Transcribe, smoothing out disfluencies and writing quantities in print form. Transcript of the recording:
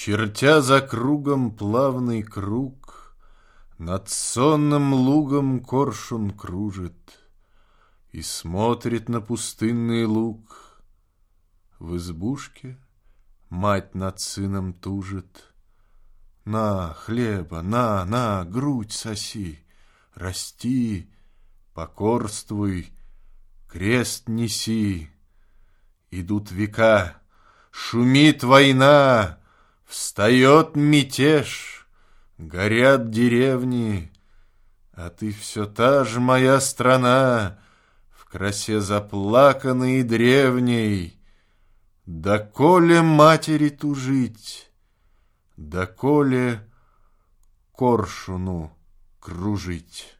Чертя за кругом плавный круг, над сонным лугом коршун кружит и смотрит на пустынный луг. В избушке мать над сыном тужит. На, хлеба, на, грудь соси, расти, покорствуй, крест неси. Идут века, шумит война, встает мятеж, горят деревни, а ты все та же моя страна, в красе заплаканной и древней. Доколе матери тужить, доколе коршуну кружить.